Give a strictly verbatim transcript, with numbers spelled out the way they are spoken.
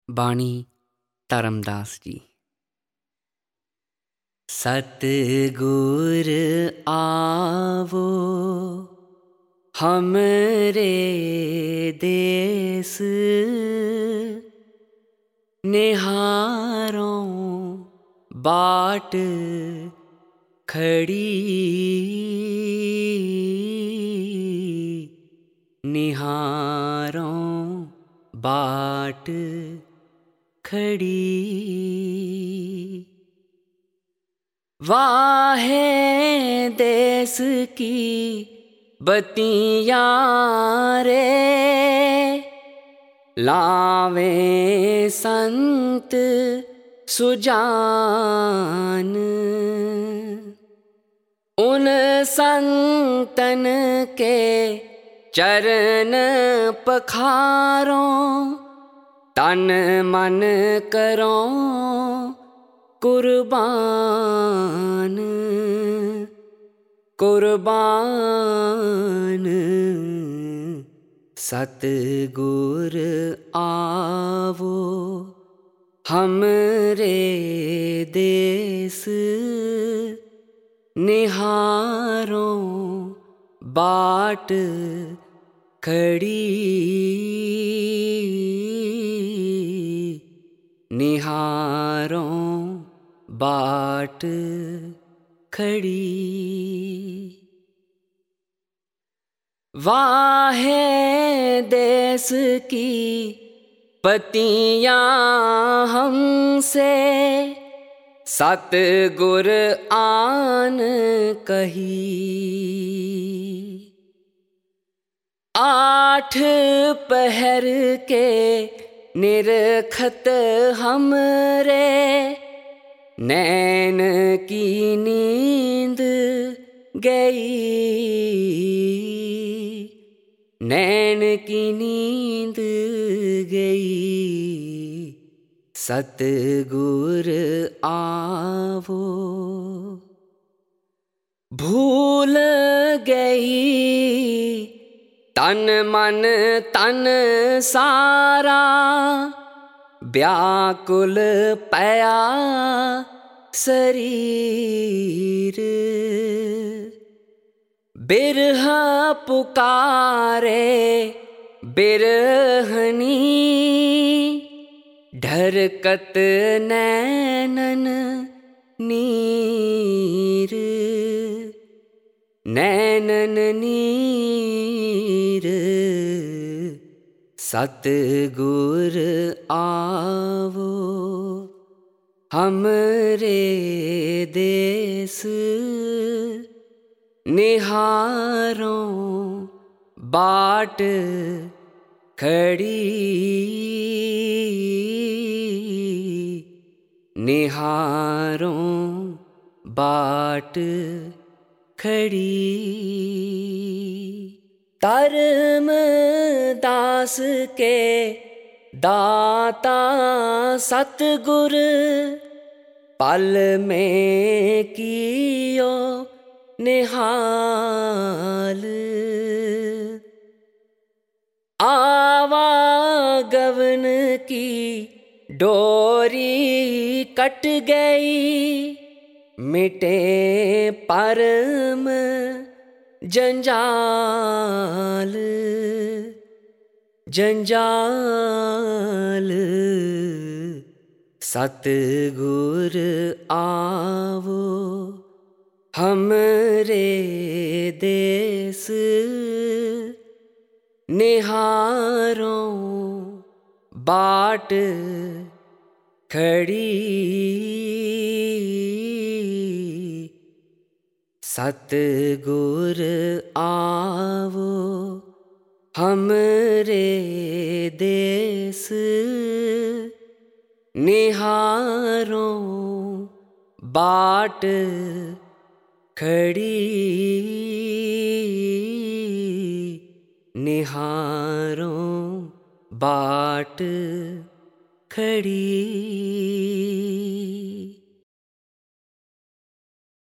बाणी धर्मदास जी। सतगुर आवो हमरे देश, निहारों बाट खड़ी, निहारों बाट खड़ी। वाहे देश की बत्तियाँ रे, लावे संत सुजान। उन संतन के चरण पखारों, तन मन करों कुर्बान, कुर्बान। सतगुर आवो हमरे देश, निहारों बाट खड़ी, निहारों बाट खड़ी। वाहे देश की पत्तियाँ हमसे, सतगुर आन कही। आठ पहर के निरखत हमरे, नैन की नींद गई, नैन की नींद गई। सतगुर आवो भूल गई तन मन तन सारा, व्याकुल पया शरीर। बिरह पुकारे बिरहनी, ढरकत नैनन नीर, नैनन नीर। सतगुर आवो हमरे देश, निहारों बाट खड़ी, निहारों बाट खड़ी। धर्मदास के दाता सतगुर, पल में कियो निहाल। आवागमन की डोरी कट गई, मिटे परम जंजाल, जंजाल। सतगुर आवो हमरे देश, निहारों बाट खड़ी। सतगुर आवो हमरे देश, निहारों बाट खड़ी, निहारों बाट खड़ी।